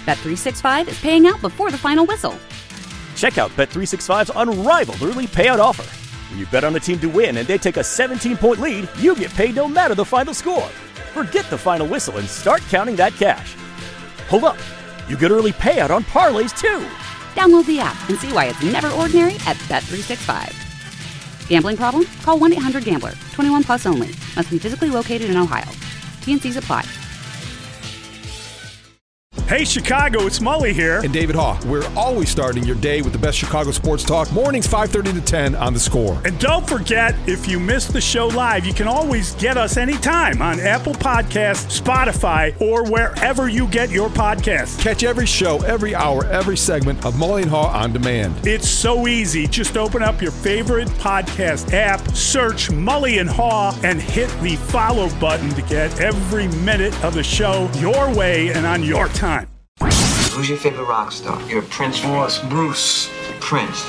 Bet365 is paying out before the final whistle. Check out Bet365's unrivaled early payout offer. When you bet on a team to win and they take a 17-point lead, you get paid no matter the final score. Forget the final whistle and start counting that cash. Hold up. You get early payout on parlays, too. Download the app and see why it's never ordinary at Bet365. Gambling problem? Call 1-800-GAMBLER. 21 plus only. Must be physically located in Ohio. T&Cs apply. Hey, Chicago, it's Mully here. And David Haugh. We're always starting your day with the best Chicago sports talk. Mornings 5:30 to 10 on The Score. And don't forget, if you miss the show live, you can always get us anytime on Apple Podcasts, Spotify, or wherever you get your podcasts. Catch every show, every hour, every segment of Mully and Haugh on demand. It's so easy. Just open up your favorite podcast app, search Mully and Haugh, and hit the follow button to get every minute of the show your way and on your time. Who's your favorite rock star? You're a Prince fan? Oh, it's Bruce. Prince.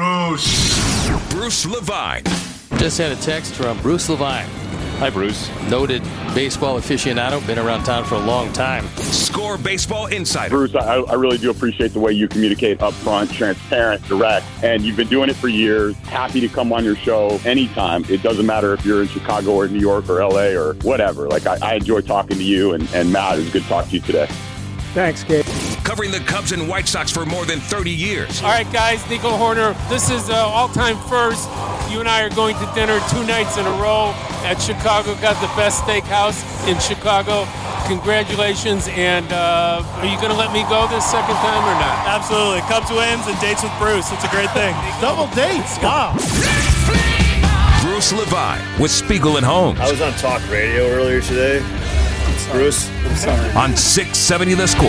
Bruce Levine. Just had a text from Bruce Levine. Hi, Bruce. Noted baseball aficionado, been around town for a long time. Score Baseball Insider. Bruce, I really do appreciate the way you communicate upfront, transparent, direct, and you've been doing it for years. Happy to come on your show anytime. It doesn't matter if you're in Chicago or New York or LA or whatever. Like, I enjoy talking to you, and Matt, it's good to talk to you today. Thanks, Gabe. Covering the Cubs and White Sox for more than 30 years. All right, guys, Nico Horner, this is all-time first. You and I are going to dinner 2 nights in a row at Chicago. Got the best steakhouse in Chicago. Congratulations, and are you going to let me go this second time or not? Absolutely. Cubs wins and dates with Bruce. It's a great thing. Double dates. Wow. Bruce Levine with Spiegel and Holmes. I was on talk radio earlier today. Bruce, I'm sorry. On 670 The Score.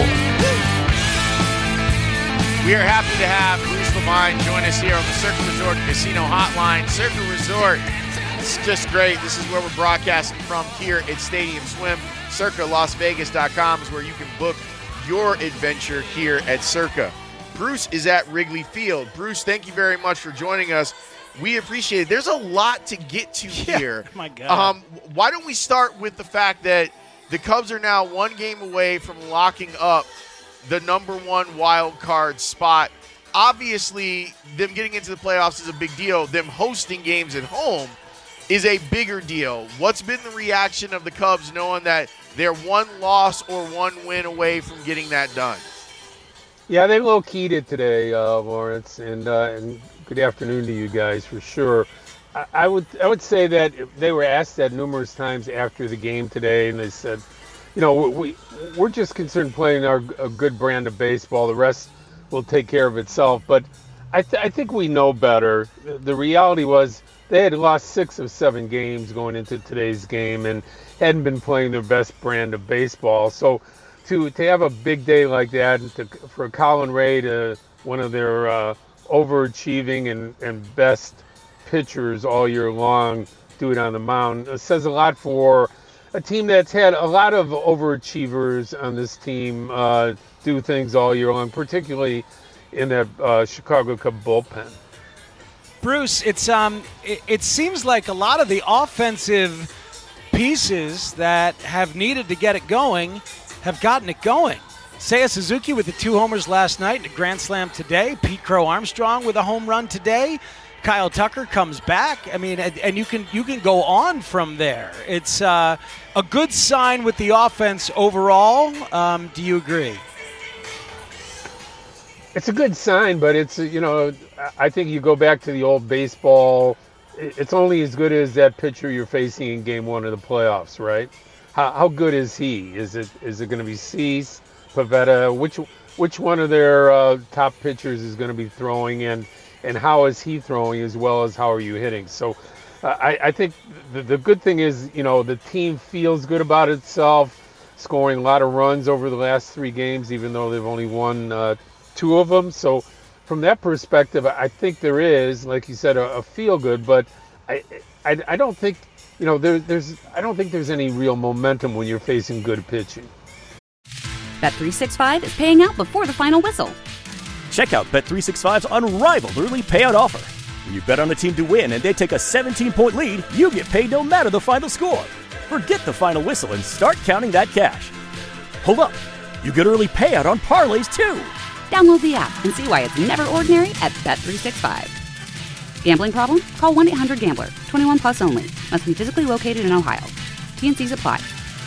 We are happy to have Bruce Levine join us here on the Circa Resort Casino Hotline. Circa Resort, it's just great. This is where we're broadcasting from here at Stadium Swim. CircaLasVegas.com is where you can book your adventure here at Circa. Bruce is at Wrigley Field. Bruce, thank you very much for joining us. We appreciate it. There's a lot to get to here. My God. Why don't we start with the fact that the Cubs are now 1 game away from locking up the #1 wild card spot. Obviously, them getting into the playoffs is a big deal. Them hosting games at home is a bigger deal. What's been the reaction of the Cubs knowing that they're 1 loss or 1 win away from getting that done? Yeah, they low-keyed it today, Lawrence, and good afternoon to you guys for sure. I would say that they were asked that numerous times after the game today, and they said, you know, we're just concerned playing a good brand of baseball. The rest will take care of itself. But I think we know better. The reality was they had lost 6 of 7 games going into today's game and hadn't been playing their best brand of baseball. So to have a big day like that, and for Colin Ray to one of their overachieving and best pitchers all year long do it on the mound, it says a lot for a team that's had a lot of overachievers on this team do things all year long, particularly in that Chicago Cub bullpen. Bruce, it seems like a lot of the offensive pieces that have needed to get it going have gotten it going. Seiya Suzuki with the 2 homers last night and a grand slam today. Pete Crow Armstrong with a home run today. Kyle Tucker comes back. I mean, and you can go on from there. It's a good sign with the offense overall. Do you agree? It's a good sign, but it's, you know, I think you go back to the old baseball. It's only as good as that pitcher you're facing in Game 1 of the playoffs, right? How good is he? Is it going to be Cease, Pivetta? Which one of their top pitchers is going to be throwing in? And how is he throwing as well as how are you hitting? So I think the good thing is, you know, the team feels good about itself, scoring a lot of runs over the last 3 games, even though they've only won 2 of them. So from that perspective, I think there is, like you said, a feel good, but I don't think, you know, I don't think there's any real momentum when you're facing good pitching. Bet365 is paying out before the final whistle. Check out Bet365's unrivaled early payout offer. When you bet on a team to win and they take a 17-point lead, you get paid no matter the final score. Forget the final whistle and start counting that cash. Hold up. You get early payout on parlays, too. Download the app and see why it's never ordinary at Bet365. Gambling problem? Call 1-800-GAMBLER. 21 plus only. Must be physically located in Ohio. T&Cs apply.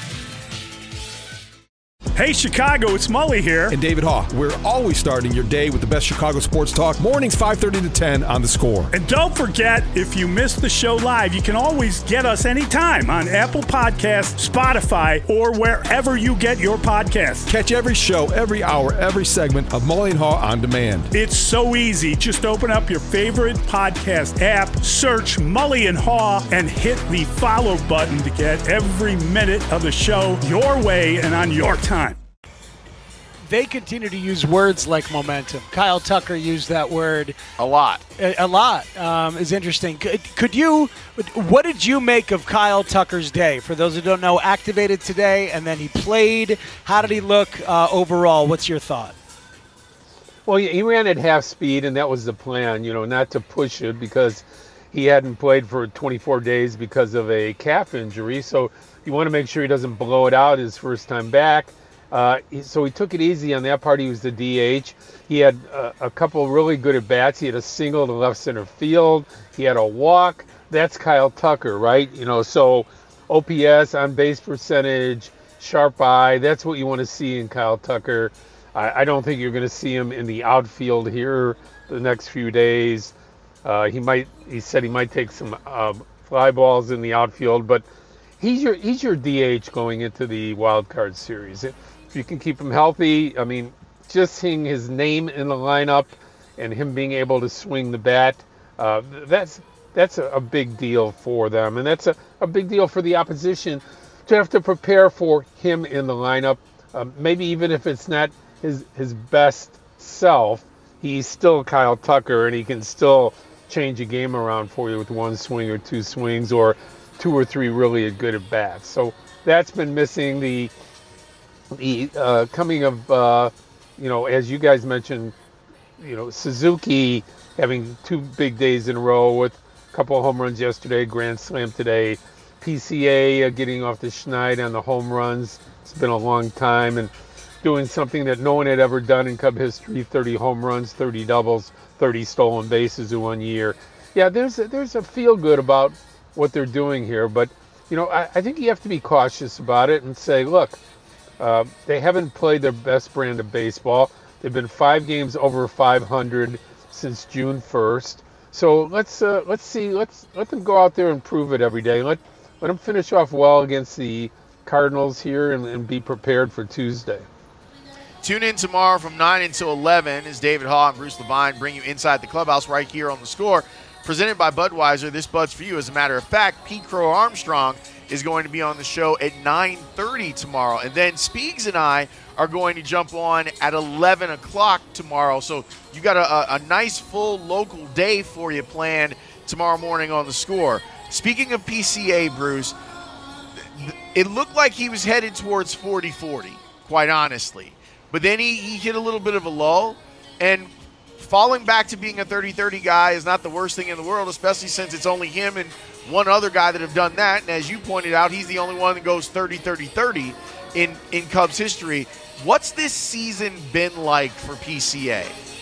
Hey, Chicago, it's Mully here. And David Haugh. We're always starting your day with the best Chicago sports talk. Mornings 5:30 to 10 on The Score. And don't forget, if you missed the show live, you can always get us anytime on Apple Podcasts, Spotify, or wherever you get your podcasts. Catch every show, every hour, every segment of Mully and Haugh on demand. It's so easy. Just open up your favorite podcast app, search Mully and Haugh, and hit the follow button to get every minute of the show your way and on your time. They continue to use words like momentum. Kyle Tucker used that word a lot. A lot is interesting. What did you make of Kyle Tucker's day? For those who don't know, activated today, and then he played. How did he look overall? What's your thought? Well, he ran at half speed, and that was the plan, not to push it because he hadn't played for 24 days because of a calf injury. So you want to make sure he doesn't blow it out his first time back. So he took it easy on that part. He was the DH. He had a couple really good at-bats. He had a single to left center field. He had a walk. That's Kyle Tucker, right? So OPS, on-base percentage, sharp eye, that's what you want to see in Kyle Tucker. I don't think you're going to see him in the outfield here the next few days. He said he might take some fly balls in the outfield, but he's your DH going into the wild card series. If you can keep him healthy, just seeing his name in the lineup and him being able to swing the bat, that's a big deal for them. And that's a big deal for the opposition to have to prepare for him in the lineup. Maybe even if it's not his best self, he's still Kyle Tucker, and he can still change a game around for you with one swing or two swings or two or three really good at bats. So that's been missing. The coming of as you guys mentioned, Suzuki having two big days in a row with a couple of home runs yesterday, grand slam today. PCA getting off the schneid on the home runs. It's been a long time, and doing something that no one had ever done in Cub history: 30 home runs, 30 doubles, 30 stolen bases in 1 year. Yeah, there's a feel good about what they're doing here, but I think you have to be cautious about it and say, look, they haven't played their best brand of baseball. They've been 5 games over 500 since June 1st. So let's see, let them go out there and prove it every day. Let them finish off well against the Cardinals here and be prepared for Tuesday. Tune in tomorrow from 9 until 11 as David Haugh and Bruce Levine bring you Inside the Clubhouse right here on The Score. Presented by Budweiser, this Bud's for you. As a matter of fact, Pete Crow Armstrong is going to be on the show at 9:30 tomorrow. And then Speegs and I are going to jump on at 11 o'clock tomorrow. So you got a nice full local day for you planned tomorrow morning on The Score. Speaking of PCA, Bruce, it looked like he was headed towards 40-40, quite honestly. But then he hit a little bit of a lull, and falling back to being a 30-30 guy is not the worst thing in the world, especially since it's only him and one other guy that have done that. And as you pointed out, he's the only one that goes 30-30-30 in Cubs history. What's this season been like for PCA?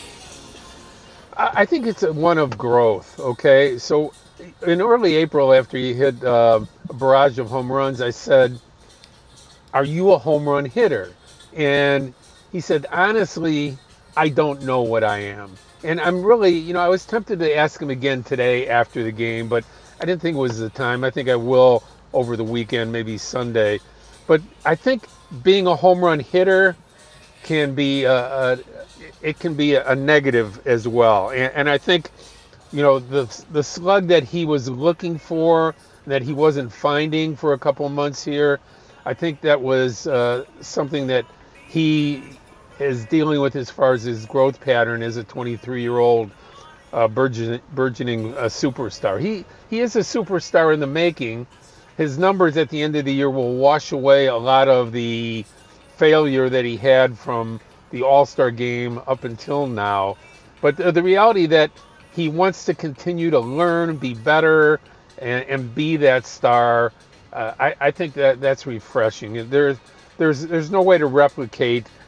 I think it's one of growth, okay? So in early April, after he hit a barrage of home runs, I said, are you a home run hitter? And he said, honestly, I don't know what I am. And I'm really, I was tempted to ask him again today after the game, but I didn't think it was the time. I think I will over the weekend, maybe Sunday. But I think being a home run hitter can be a negative as well. And I think, the slug that he was looking for, that he wasn't finding for a couple of months here, I think that was something that he is dealing with as far as his growth pattern as a 23-year-old burgeoning superstar. He is a superstar in the making. His numbers at the end of the year will wash away a lot of the failure that he had from the All-Star game up until now. But the reality that he wants to continue to learn, be better, and be that star, I think that's refreshing. There's no way to replicate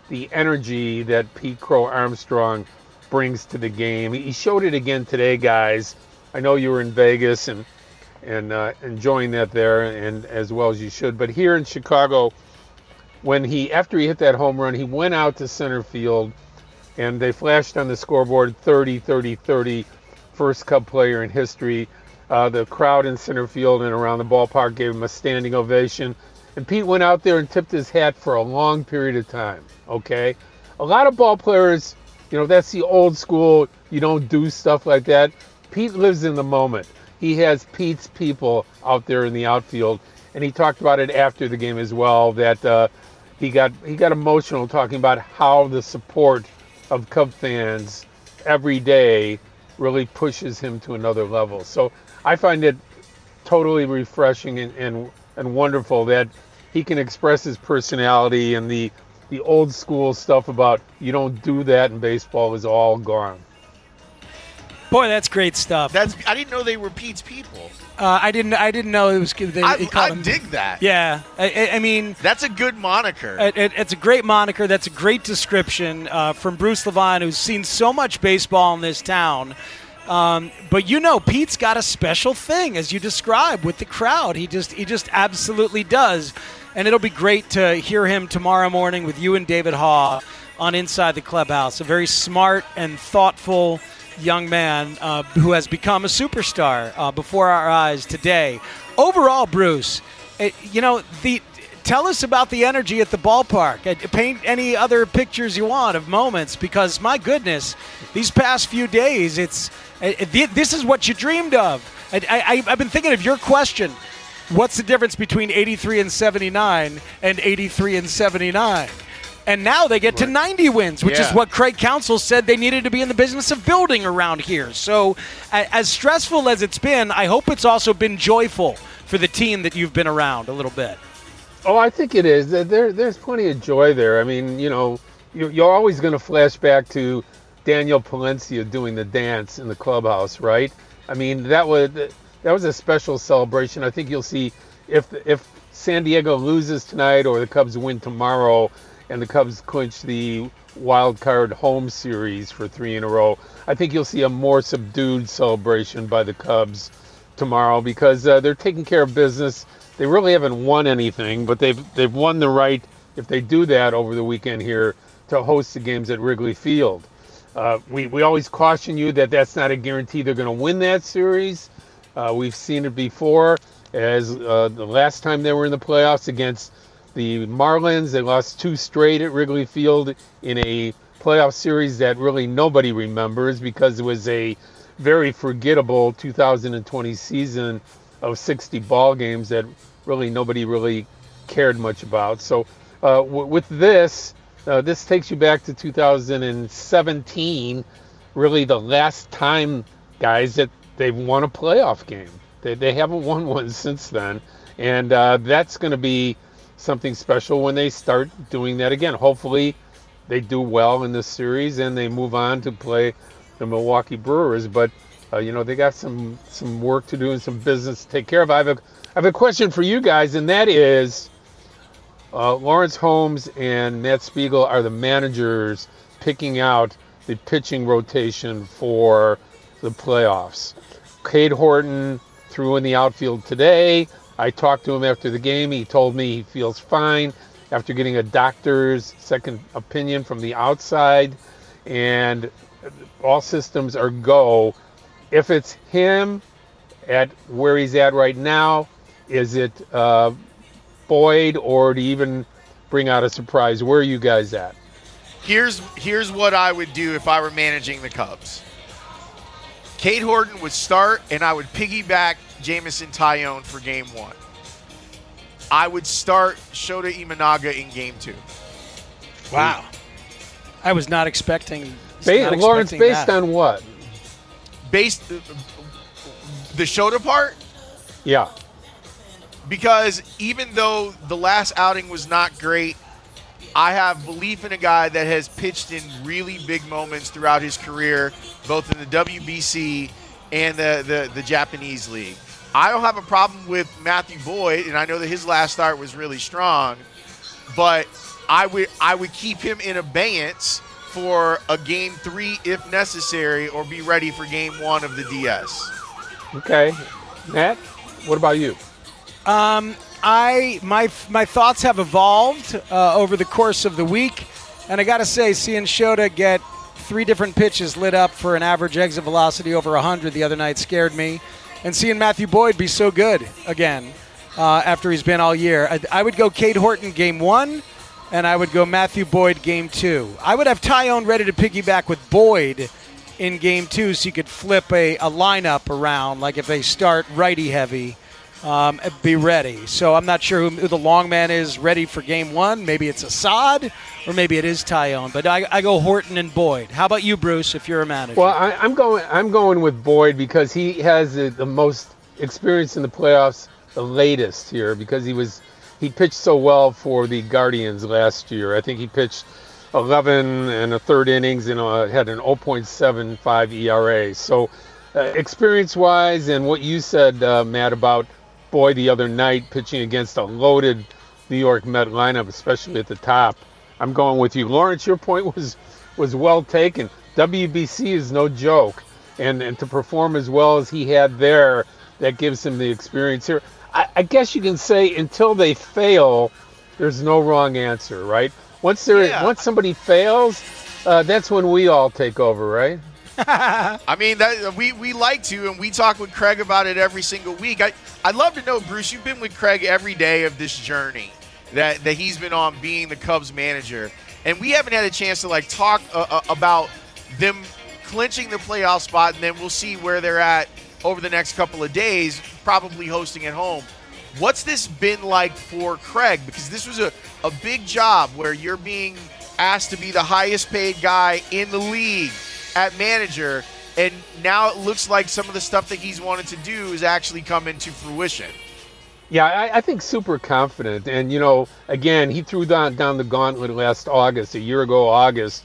the energy that Pete Crow Armstrong brings to the game. He showed it again today, guys. I know you were in Vegas and enjoying that there, and as well as you should. But here in Chicago, after he hit that home run, he went out to center field, and they flashed on the scoreboard 30-30-30, first Cub player in history. The crowd in center field and around the ballpark gave him a standing ovation. And Pete went out there and tipped his hat for a long period of time, okay? A lot of ball players, that's the old school, you don't do stuff like that. Pete lives in the moment. He has Pete's people out there in the outfield, and he talked about it after the game as well, that he got emotional talking about how the support of Cub fans every day really pushes him to another level. So I find it totally refreshing and wonderful that he can express his personality, and the old school stuff about you don't do that in baseball is all gone. Boy, that's great stuff. I didn't know they were Pete's people. I didn't know it was. I dig that. Yeah, I mean, that's a good moniker. It's a great moniker. That's a great description from Bruce Levine, who's seen so much baseball in this town. But Pete's got a special thing, as you described, with the crowd. He just absolutely does. And it'll be great to hear him tomorrow morning with you and David Haw on Inside the Clubhouse. A very smart and thoughtful young man who has become a superstar before our eyes today. Overall, Bruce, tell us about the energy at the ballpark. Paint any other pictures you want of moments, because my goodness, these past few days, this is what you dreamed of. I've been thinking of your question. What's the difference between 83 and 79 and 83 and 79? And now they get to 90 wins, which is what Craig Counsell said they needed to be in the business of building around here. So as stressful as it's been, I hope it's also been joyful for the team that you've been around a little bit. Oh, I think it is. There's plenty of joy there. I mean, you're always going to flash back to Daniel Palencia doing the dance in the clubhouse, right? I mean, that was a special celebration. I think you'll see if San Diego loses tonight or the Cubs win tomorrow and the Cubs clinch the wild card home series for 3 in a row, I think you'll see a more subdued celebration by the Cubs tomorrow, because they're taking care of business. They really haven't won anything, but they've won the right, if they do that over the weekend here, to host the games at Wrigley Field. We always caution you that that's not a guarantee they're going to win that series. We've seen it before, as the last time they were in the playoffs against the Marlins. They lost 2 straight at Wrigley Field in a playoff series that really nobody remembers, because it was a very forgettable 2020 season of 60 ball games that really nobody really cared much about. So with this takes you back to 2017, really the last time, guys, that they've won a playoff game. They haven't won one since then, and that's going to be something special when they start doing that again. Hopefully they do well in this series and they move on to play the Milwaukee Brewers, but they got some work to do and some business to take care of. I have a question for you guys, and that is, Lawrence Holmes and Matt Spiegel are the managers picking out the pitching rotation for the playoffs. Cade Horton threw in the outfield today. I talked to him after the game. He told me he feels fine after getting a doctor's second opinion from the outside, and all systems are go. If it's him at where he's at right now, is it Boyd, or to even bring out a surprise? Where are you guys at? Here's what I would do if I were managing the Cubs. Cade Horton would start, and I would piggyback Jameson Taillon for Game 1. I would start Shota Imanaga in Game 2. Wow. I was not expecting Lawrence, based on what? Based the Shota part? Yeah. Because even though the last outing was not great, I have belief in a guy that has pitched in really big moments throughout his career, both in the WBC and the Japanese League. I don't have a problem with Matthew Boyd, and I know that his last start was really strong, but I would keep him in abeyance for a Game 3 if necessary, or be ready for Game 1 of the DS. Okay. Matt, what about you? My thoughts have evolved over the course of the week, and I got to say, seeing Shota get 3 different pitches lit up for an average exit velocity over 100 the other night scared me, and seeing Matthew Boyd be so good again after he's been all year. I would go Cade Horton Game 1, and I would go Matthew Boyd Game 2. I would have Tyone ready to piggyback with Boyd in Game 2 so you could flip a lineup around, like if they start righty heavy. Be ready. So I'm not sure who the long man is ready for Game 1. Maybe it's Assad, or maybe it is Tyone. But I go Horton and Boyd. How about you, Bruce, if you're a manager? Well, I'm going with Boyd because he has the most experience in the playoffs, the latest here, because he pitched so well for the Guardians last year. I think he pitched 11 and a third innings and had an 0.75 ERA. So experience-wise, and what you said, Matt, about Boyd the other night pitching against a loaded New York Met lineup, especially at the top, I'm going with you. Lawrence, your point was well taken. WBC is no joke, and to perform as well as he had there, that gives him the experience here. I guess you can say until they fail, there's no wrong answer, right? Once somebody fails, that's when we all take over, right? I mean, we like to, and we talk with Craig about it every single week. I'd love to know, Bruce, you've been with Craig every day of this journey that he's been on being the Cubs manager, and we haven't had a chance to talk about them clinching the playoff spot, and then we'll see where they're at over the next couple of days, probably hosting at home. What's this been like for Craig? Because this was a big job where you're being asked to be the highest paid guy in the league at manager, and now it looks like some of the stuff that he's wanted to do is actually come into fruition. Yeah, I think super confident. And, again, he threw down the gauntlet last August, a year ago August,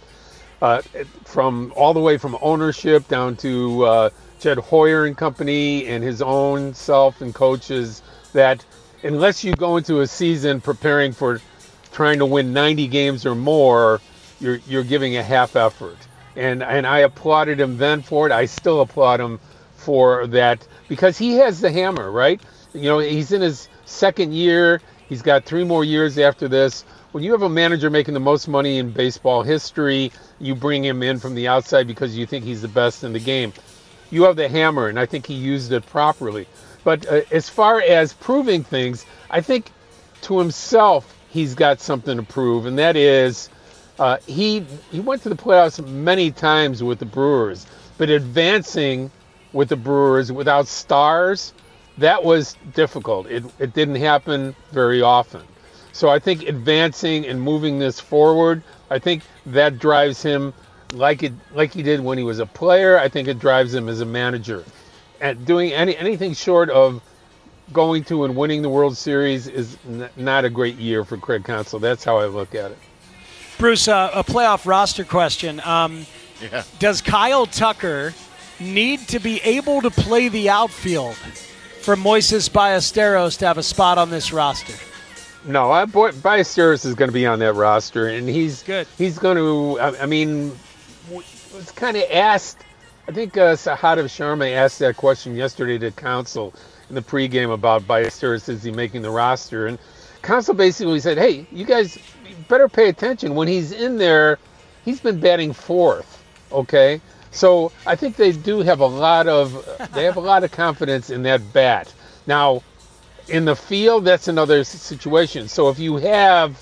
from all the way from ownership down to Jed Hoyer and company and his own self and coaches, that unless you go into a season preparing for trying to win 90 games or more, you're giving a half effort. And I applauded him then for it. I still applaud him for that because he has the hammer, right? He's in his second year. He's got 3 more years after this. When you have a manager making the most money in baseball history, you bring him in from the outside because you think he's the best in the game. You have the hammer, and I think he used it properly. But as far as proving things, I think to himself he's got something to prove, and that is he went to the playoffs many times with the Brewers, but advancing with the Brewers without stars, that was difficult. It didn't happen very often. So I think advancing and moving this forward, I think that drives him like he did when he was a player. I think it drives him as a manager. And doing anything short of going to and winning the World Series is not a great year for Craig Counsell. That's how I look at it. Bruce, a playoff roster question. Does Kyle Tucker need to be able to play the outfield for Moises Ballesteros to have a spot on this roster? No, Ballesteros is going to be on that roster, and he's good. He's going to. I mean, it's kind of asked. I think Sahadev Sharma asked that question yesterday to Counsell in the pregame about Ballesteros, is he making the roster? And Counsell basically said, "Hey, you guys better pay attention. When he's in there, he's been batting 4th. Okay, so I think they do have a lot of confidence in that bat. Now, in the field, that's another situation. So if you have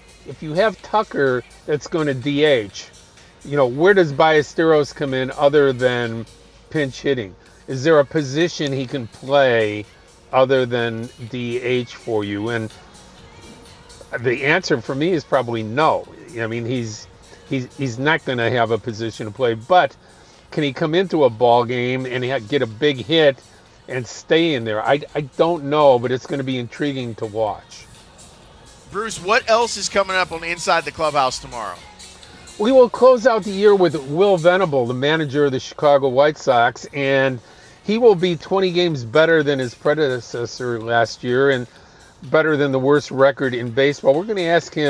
Tucker that's going to DH, where does Ballesteros come in other than pinch hitting? Is there a position he can play other than DH for you? And the answer for me is probably no. I mean, he's not going to have a position to play, but can he come into a ball game and get a big hit and stay in there? I don't know, but it's going to be intriguing to watch. Bruce, what else is coming up on Inside the Clubhouse tomorrow? We will close out the year with Will Venable, the manager of the Chicago White Sox, and he will be 20 games better than his predecessor last year and better than the worst record in baseball. We're going to ask him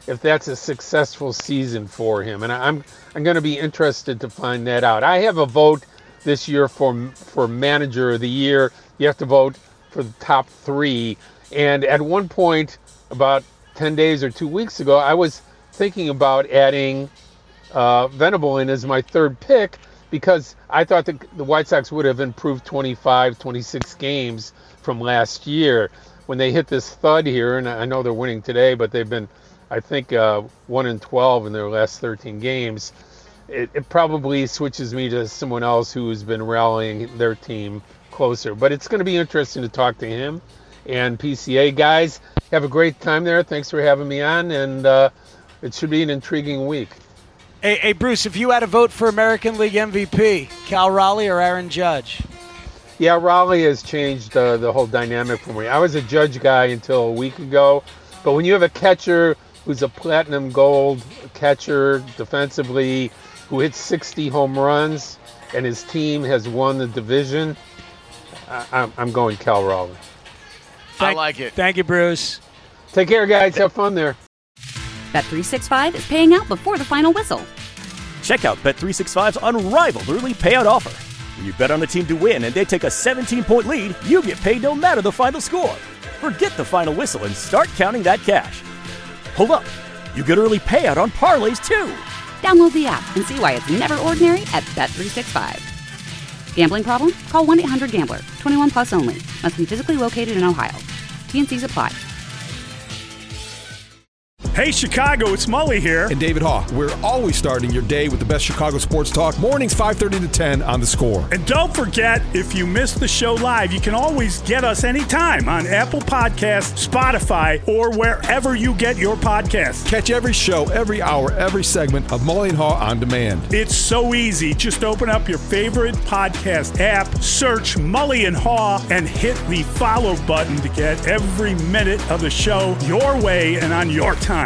if that's a successful season for him. And I'm going to be interested to find that out. I have a vote this year for Manager of the Year. You have to vote for the top 3. And at one point, about 10 days or 2 weeks ago, I was thinking about adding Venable in as my 3rd pick because I thought the White Sox would have improved 25, 26 games from last year. When they hit this thud here, and I know they're winning today, but they've been, I think, 1-12 in their last 13 games, it probably switches me to someone else who's been rallying their team closer. But it's going to be interesting to talk to him. And PCA guys, have a great time there. Thanks for having me on, and it should be an intriguing week. Hey, Bruce, if you had a vote for American League MVP, Cal Raleigh or Aaron Judge? Yeah, Raleigh has changed the whole dynamic for me. I was a Judge guy until a week ago, but when you have a catcher who's a platinum gold catcher defensively, who hits 60 home runs, and his team has won the division, I'm going Cal Raleigh. I like it. Thank you, Bruce. Take care, guys. Have fun there. Bet365 is paying out before the final whistle. Check out Bet365's unrivaled early payout offer. When you bet on a team to win and they take a 17-point lead, you get paid no matter the final score. Forget the final whistle and start counting that cash. Hold up. You get early payout on parlays, too. Download the app and see why it's never ordinary at Bet365. Gambling problem? Call 1-800-GAMBLER. 21 plus only. Must be physically located in Ohio. T&Cs apply. Hey, Chicago, it's Mully here. And David Haugh. We're always starting your day with the best Chicago sports talk. Mornings 5:30 to 10 on The Score. And don't forget, if you missed the show live, you can always get us anytime on Apple Podcasts, Spotify, or wherever you get your podcasts. Catch every show, every hour, every segment of Mully and Haugh on demand. It's so easy. Just open up your favorite podcast app, search Mully and Haugh, and hit the follow button to get every minute of the show your way and on your time.